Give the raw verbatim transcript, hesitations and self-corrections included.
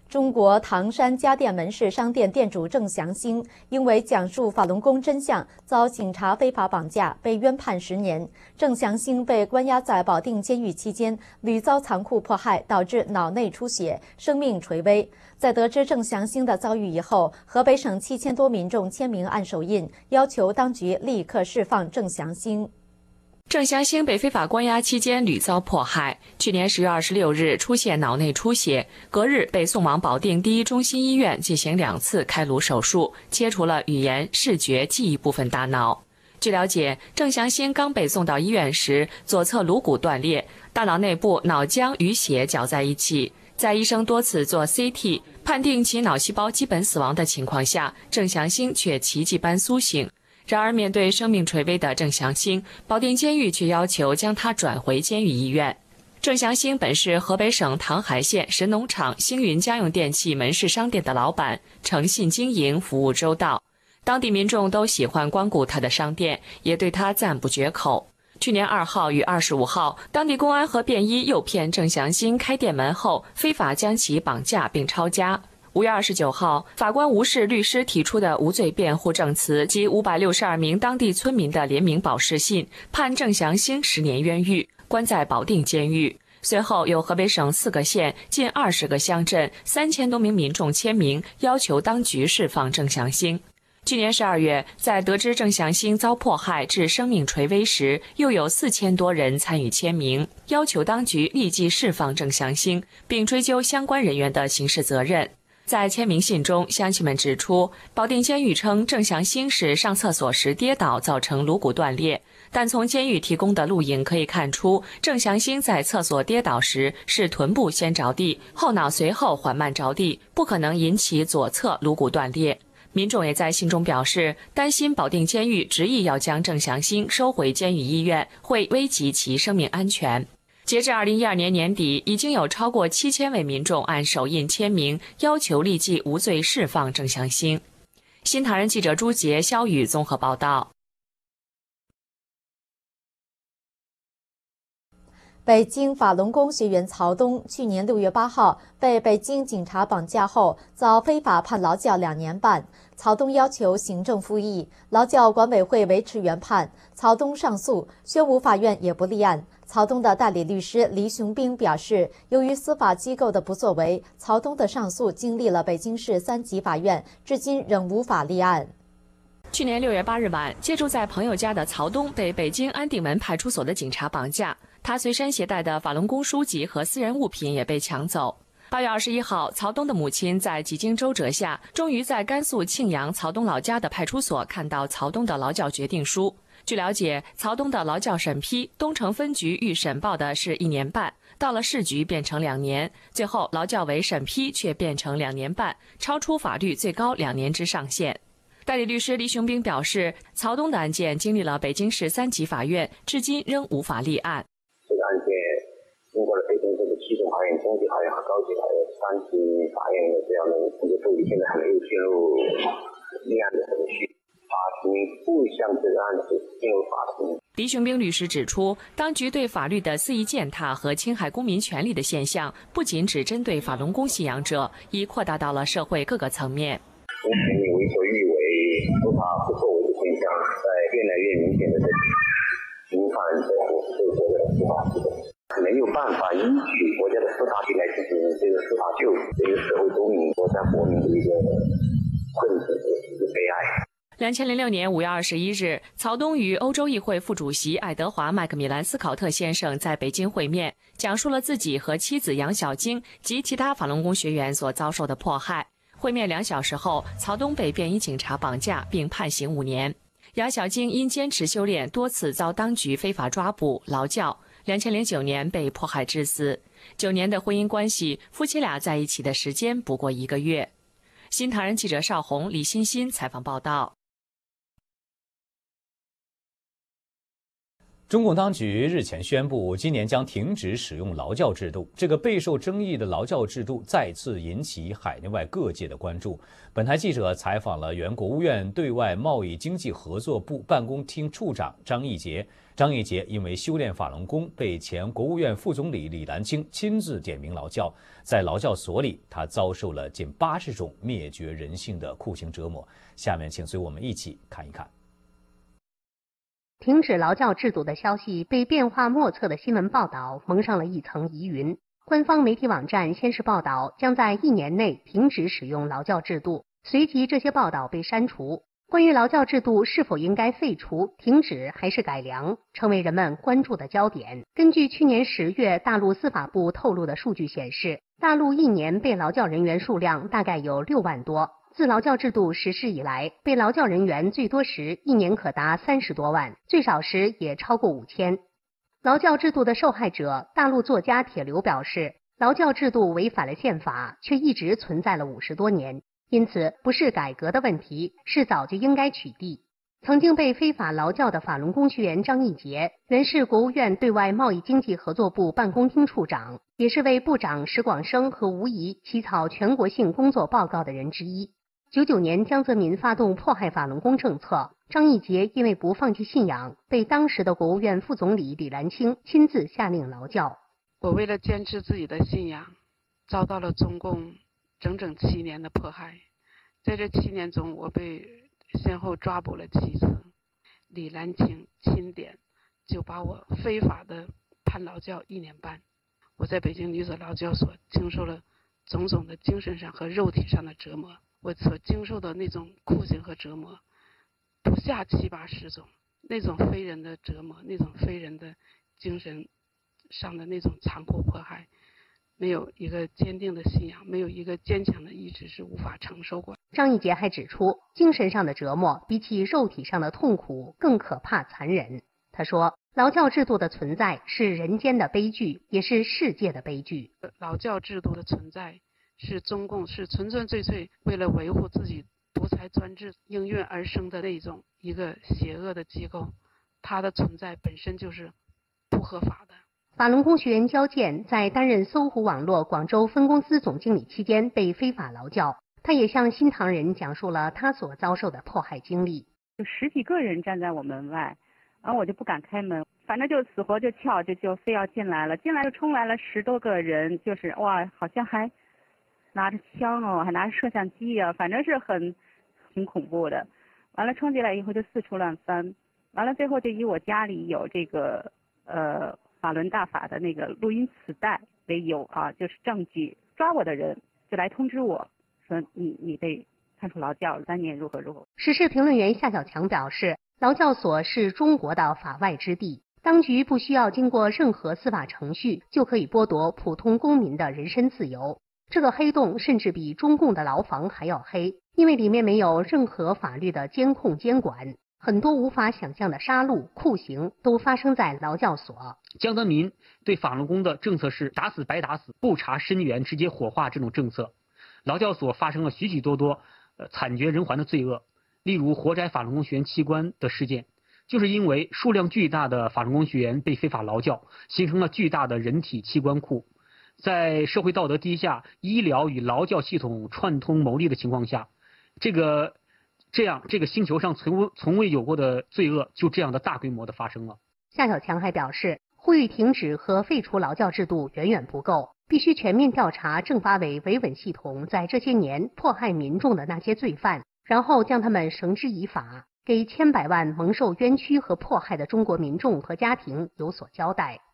中国唐山家电门市商店店主郑祥兴因为讲述法轮功真相，遭警察非法绑架，被冤判十年。郑祥兴被关押在保定监狱期间，屡遭残酷迫害，导致脑内出血，生命垂危。在得知郑祥兴的遭遇以后，河北省七千多民众签名按手印，要求当局立刻释放郑祥兴。 郑祥兴被非法关押期间屡遭迫害，去年十月二十六日出现脑内出血，隔日被送往保定第一中心医院进行两次开颅手术，切除了语言、视觉、记忆部分大脑。据了解，郑祥兴刚被送到医院时，左侧颅骨断裂，大脑内部脑浆与血搅在一起。在医生多次做 C T 判定其脑细胞基本死亡的情况下，郑祥兴却奇迹般苏醒。然而，面对生命垂危的郑祥兴，保定监狱却要求将他转回监狱医院。郑祥兴本是河北省唐海县神农场星云家用电器门市商店的老板，诚信经营，服务周到，当地民众都喜欢光顾他的商店，也对他赞不绝口。去年二号与二十五号，当地公安和便衣诱骗郑祥兴开店门后，非法将其绑架并抄家。五月二十九号，法官无视律师提出的无罪辩护证词及五百六十二名当地村民的联名保释信，判郑祥兴十年冤狱，关在保定监狱。随后，有河北省四个县、近二十个乡镇、三千多名民众签名，要求当局释放郑祥兴。去年十二月，在得知郑祥兴遭迫害致生命垂危时，又有四千多人参与签名，要求当局立即释放郑祥兴，并追究相关人员的刑事责任。在签名信中，乡亲们指出，保定监狱称郑祥兴是上厕所时跌倒造成颅骨断裂，但从监狱提供的录影可以看出，郑祥兴在厕所跌倒时是臀部先着地，后脑随后缓慢着地，不可能引起左侧颅骨断裂。民众也在信中表示，担心保定监狱执意要将郑祥兴收回监狱医院，会危及其生命安全。截至二零一二年年底，已经有超过七千位民众按手印签名，要求立即无罪释放郑祥兴。新唐人记者朱杰、肖宇综合报道。 北京法轮功学员曹东去年六月八号被北京警察绑架后，遭非法判劳教两年半。曹东要求行政复议，劳教管委会维持原判。曹东上诉，宣武法院也不立案。曹东的代理律师黎雄兵表示，由于司法机构的不作为，曹东的上诉经历了北京市三级法院，至今仍无法立案。 去年六月八日晚，借住在朋友家的曹东被北京安定门派出所的警察绑架，他随身携带的法轮功书籍和私人物品也被抢走。八月二十一号，曹东的母亲在几经周折下，终于在甘肃庆阳曹东老家的派出所看到曹东的劳教决定书。据了解，曹东的劳教审批，东城分局预审报的是一年半，到了市局变成两年，最后劳教委审批却变成两年半，超出法律最高两年之上限。代理律师黎雄兵表示，曹东的案件经历了北京市三级法院，至今仍无法立案。 这个案件经过了北京市的七种法院、中级法院和高级法院三级法院的这样的一个处理，现在还没有进入立案的程序。法庭不向这个案子进入法庭。 黎雄兵律师指出，当局对法律的肆意践踏和侵害公民权利的现象，不仅只针对法轮功信仰者，已扩大到了社会各个层面。 公权力为所欲为、司法不作为的现象，在越来越明显的在侵犯着我们这个国家的司法制度，没有办法依据国家的司法体来进行这个司法救济，这个社会公民、国家国民的一个困境和一个悲哀。 两千零六年五月二十一日，曹东与欧洲议会副主席爱德华·麦克米兰斯考特先生在北京会面，讲述了自己和妻子杨小晶及其他法轮功学员所遭受的迫害。会面两小时后，曹东被便衣警察绑架并判刑五年。杨小晶因坚持修炼，多次遭当局非法抓捕、劳教。两千零九年被迫害致死。九年的婚姻关系，夫妻俩在一起的时间不过一个月。新唐人记者邵红、李欣欣采访报道。 中共当局日前宣布，今年将停止使用劳教制度。这个备受争议的劳教制度再次引起海内外各界的关注。本台记者采访了原国务院对外贸易经济合作部办公厅处长张义杰。张义杰因为修炼法轮功，被前国务院副总理李兰清亲自点名劳教。在劳教所里，他遭受了近八十种灭绝人性的酷刑折磨。下面，请随我们一起看一看。 停止劳教制度的消息被变化莫测的新闻报道蒙上了一层疑云。官方媒体网站先是报道将在一年内停止使用劳教制度，随即这些报道被删除。关于劳教制度是否应该废除、停止还是改良，成为人们关注的焦点。根据去年十月大陆司法部透露的数据显示，大陆一年被劳教人员数量大概有六万多。自劳教制度实施以来，被劳教人员最多时一年可达三十多万，最少时也超过五千。劳教制度的受害者，大陆作家铁流表示，劳教制度违反了宪法，却一直存在了五十多年，因此不是改革的问题，是早就应该取缔。曾经被非法劳教的法轮功学员张义杰，原是国务院对外贸易经济合作部办公厅处长，也是为部长石广生和吴仪起草全国性工作报告的人之一。九九年江泽民发动迫害法轮功政策，张义杰因为不放弃信仰，被当时的国务院副总理李兰清亲自下令劳教。 我为了坚持自己的信仰，遭到了中共整整七年的迫害。在这七年中，我被先后抓捕了七次，李兰清钦点就把我非法的判劳教一年半。我在北京女子劳教所经受了种种的精神上和肉体上的折磨。我所经受的那种酷刑和折磨不下七八十种，那种非人的折磨，那种非人的精神上的那种残酷迫害，没有一个坚定的信仰，没有一个坚强的意志是无法承受过。 张义杰还指出，精神上的折磨比起肉体上的痛苦更可怕残忍。他说，劳教制度的存在是人间的悲剧，也是世界的悲剧。 劳教制度的存在是中共是纯纯粹粹为了维护自己独裁专制应运而生的那种一个邪恶的机构，它的存在本身就是不合法的。 法轮功学员焦健在担任搜狐网络广州分公司总经理期间被非法劳教，他也向新唐人讲述了他所遭受的迫害经历。 有十几个人站在我门外，然后我就不敢开门，反正就死活就撬，就就非要进来了，进来就冲来了十多个人，就是哇，好像还拿着枪哦，还拿着摄像机啊，反正是很挺恐怖的。完了冲进来以后就四处乱翻，完了最后就以我家里有这个呃法轮大法的那个录音磁带为由啊，就是证据，抓我的人就来通知我说你你被判处劳教三年如何如何。 时事评论员夏小强表示，劳教所是中国的法外之地，当局不需要经过任何司法程序就可以剥夺普通公民的人身自由。这个黑洞甚至比中共的牢房还要黑，因为里面没有任何法律的监控监管，很多无法想象的杀戮、酷刑都发生在劳教所。 江泽民对法轮功的政策是打死白打死，不查身源直接火化这种政策。劳教所发生了许许多多呃惨绝人寰的罪恶，例如活摘法轮功学员器官的事件，就是因为数量巨大的法轮功学员被非法劳教，形成了巨大的人体器官库。在社会道德低下、医疗与劳教系统串通牟利的情况下，这个这样这个星球上从从未有过的罪恶就这样的大规模的发生了。 夏小强还表示，呼吁停止和废除劳教制度远远不够，必须全面调查政法委维稳系统在这些年迫害民众的那些罪犯，然后将他们绳之以法，给千百万蒙受冤屈和迫害的中国民众和家庭有所交代。